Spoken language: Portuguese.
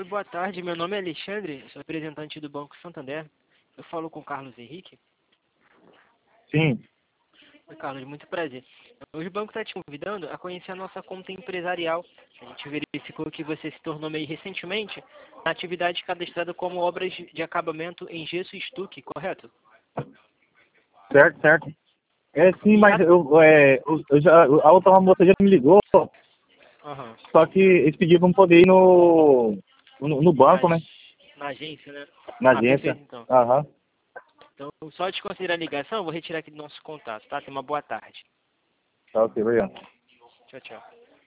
boa tarde. Meu nome é Alexandre, sou representante do Banco Santander. Eu falo com o Carlos Henrique. Sim. Oi, Carlos, muito prazer. Hoje o banco está te convidando a conhecer a nossa conta empresarial. A gente verificou que você se tornou meio recentemente na atividade cadastrada como obras de acabamento em gesso e estuque, correto? Certo, certo. É sim, E mas a outra moça já me ligou, Aham. só que eles pediram pra poder ir no na, banco, né? na agência, né? Na Ah, perfeito agência. então. Aham. Então, só de considerar a ligação, eu vou retirar aqui do nosso contato, tá? Tenha uma boa tarde. Tá ok, obrigado. Tchau, tchau.